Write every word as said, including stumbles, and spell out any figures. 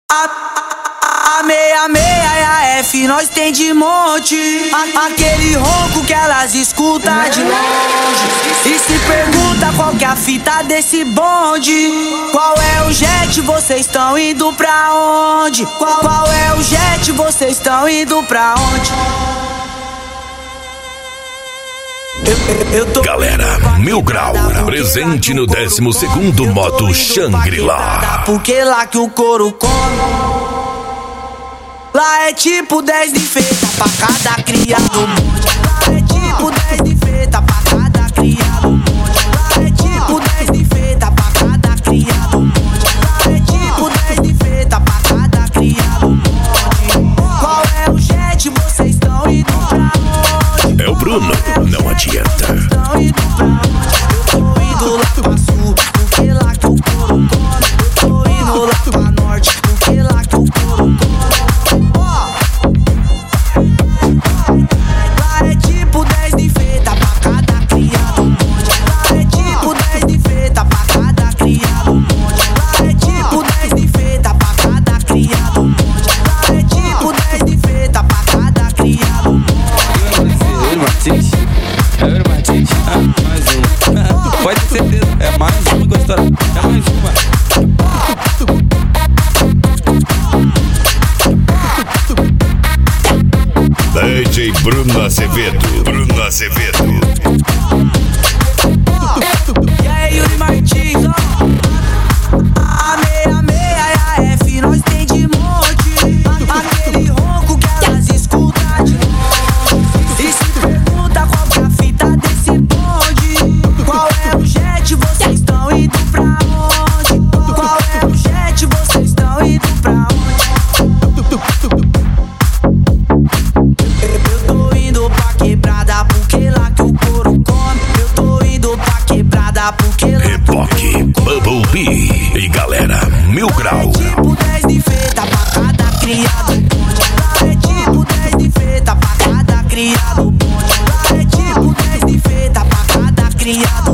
A meia meia e a F nós tem de monte. a, Aquele ronco que elas escutam de longe. E se pergunta qual que é a fita desse bonde. Qual é o jet, vocês estão indo pra onde? Qual, qual é o jet, vocês estão indo pra onde? Eu, eu, eu tô Galera, Mil Grau, presente no décimo segundo Moto Shangri-La. Porque lá que o couro come. Lá é tipo dez de feita pra cada criado monte. Lá é tipo dez de feita pra cada criado monte. Lá é tipo dez de feita pra cada criado monte. Lá é tipo dez de feita pra cada criado monte. Qual é o jet, vocês estão indo pra onde? É o Bruno, não adianta. Vocês estão indo pra onde? Eu tô indo lá pra sul, porque lá que o couro come. Eu tô indo lá pra norte, porque lá que o couro come. Pode ter certeza, é mais uma gostosa, é mais uma. D J Bruno Azevedo, Bruno Azevedo. E aí, Yuri Martins, ó. A meia meia e a F nós tem de monte. Aquele ronco que elas escutam de longe. E se pergunta qual que é a fita desse bonde. Qual é o jet, vocês estão indo pra onde? Qual é o jet, vocês estão indo pra onde? Eu tô indo pra quebrada porque lá que o couro come. Eu tô indo pra quebrada porque lá que o couro come. Bubble Bee e galera, Mil Grau. É tipo dez de feita pra cada criado bonde. Lá é tipo dez de feita pra cada criado bonde. Lá é tipo dez de feita pra cada criado.